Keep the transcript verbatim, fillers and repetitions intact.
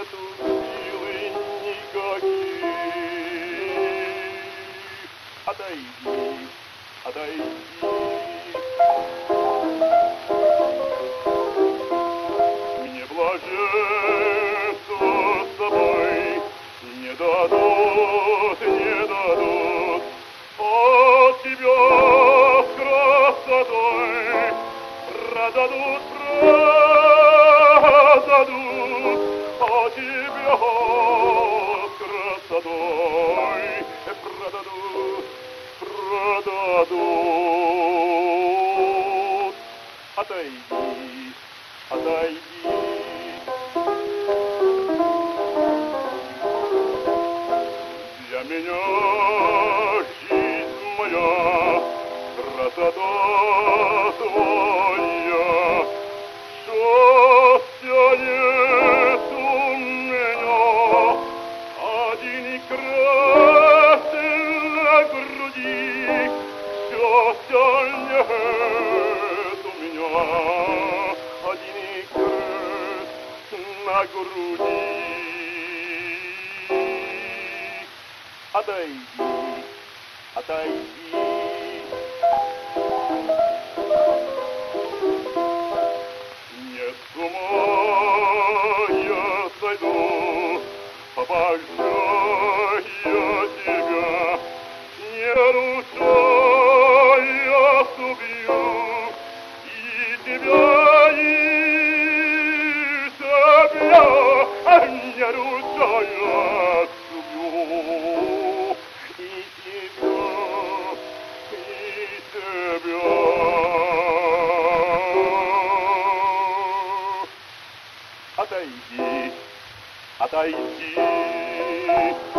нету силы никаких. Отойди, отойди. Мне блаженство с тобой не дадут, не дадут. От тебя с красотой продадут, продадут. От тебя с красотой продадут, продадут. Отойди, отойди. Для меня жизнь моя, красота твоя, счастья нет у меня, один красный на груди, счастья нет у меня, один крест на груди. Отойди, отойди. Нет, с ума я сойду, обожаю тебя, не нарушая убью и тебя, и себя, не нарушая убью и тебя, и тебя. Отойди, отойди.